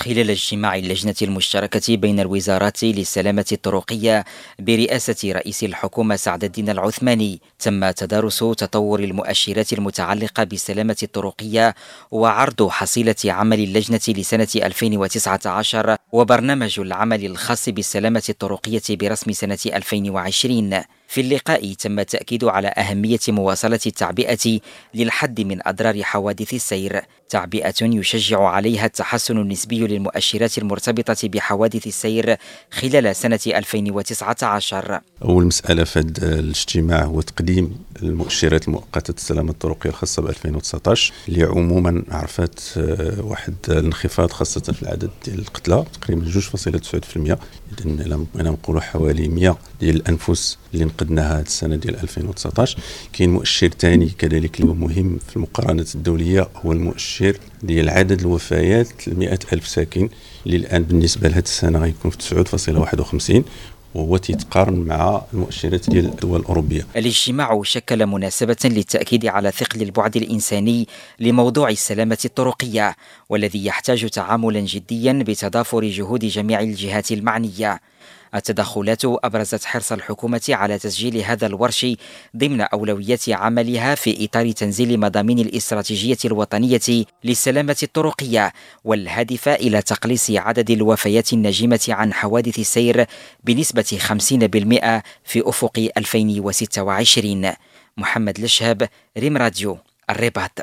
خلال اجتماع اللجنة المشتركة بين الوزارات للسلامة الطرقية برئاسة رئيس الحكومة سعد الدين العثماني، تم تدارس تطور المؤشرات المتعلقة بالسلامة الطرقية وعرض حصيلة عمل اللجنة لسنة 2019 وبرنامج العمل الخاص بالسلامة الطرقية برسم سنة 2020. في اللقاء تم التأكيد على أهمية مواصلة التعبئة للحد من أضرار حوادث السير، تعبئة يشجع عليها التحسن النسبي للمؤشرات المرتبطة بحوادث السير خلال سنة 2019. أول مسألة في هذا الاجتماع هو تقديم المؤشرات المؤقتة السلامة الطرقية الخاصة ب 2019 اللي عموما عرفت واحد الانخفاض خاصة في العدد ديال القتلى تقريبا 2.9%. إذن بغينا نقولوا حوالي 100 ديال الأنفس اللي نقدناها هذه السنة ديال 2019. كاين مؤشر ثاني كذلك اللي هو مهم في المقارنات الدولية، هو المؤشر ديال عدد الوفيات ل100 ألف ساكن اللي الآن بالنسبة لهذه السنة غيكون في 9.51، وهو تيتقارن مع المؤشرات ديال الدول الأوروبية. الاجتماع شكل مناسبة للتأكيد على ثقل البعد الإنساني لموضوع السلامة الطرقية، والذي يحتاج تعاملا جديا بتضافر جهود جميع الجهات المعنية. التدخلات أبرزت حرص الحكومة على تسجيل هذا الورش ضمن أولويات عملها في إطار تنزيل مضامين الاستراتيجية الوطنية للسلامة الطرقية، والهادفة إلى تقليص عدد الوفيات الناجمة عن حوادث السير بنسبة 50% في أفق 2026. محمد الشهاب، ريم راديو، الرباط.